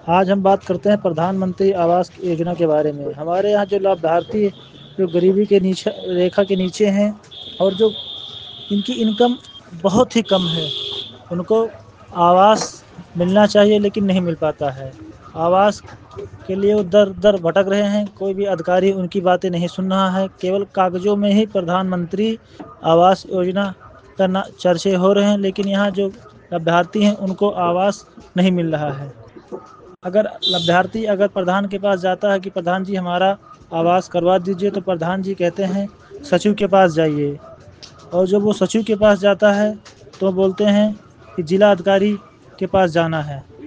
आज हम बात करते हैं प्रधानमंत्री आवास योजना के बारे में। हमारे यहाँ जो लाभार्थी जो गरीबी के नीचे रेखा के नीचे हैं और जो इनकी इनकम बहुत ही कम है, उनको आवास मिलना चाहिए लेकिन नहीं मिल पाता है। आवास के लिए वो दर-दर भटक रहे हैं, कोई भी अधिकारी उनकी बातें नहीं सुन रहा है। केवल कागज़ों में ही प्रधानमंत्री आवास योजना का ना चर्चे हो रहे हैं, लेकिन यहाँ जो लाभार्थी हैं उनको आवास नहीं मिल रहा है। अगर लाभार्थी अगर प्रधान के पास जाता है कि प्रधान जी हमारा आवास करवा दीजिए, तो प्रधान जी कहते हैं सचिव के पास जाइए, और जब वो सचिव के पास जाता है तो बोलते हैं कि जिला अधिकारी के पास जाना है।